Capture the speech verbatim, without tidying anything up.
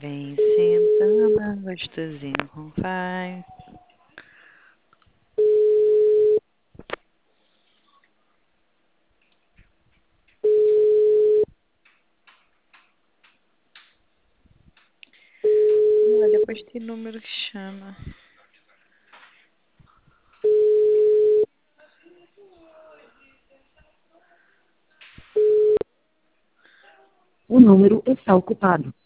Vem sentando gostosinho com pai. Ah, depois tem número que chama. O número está ocupado.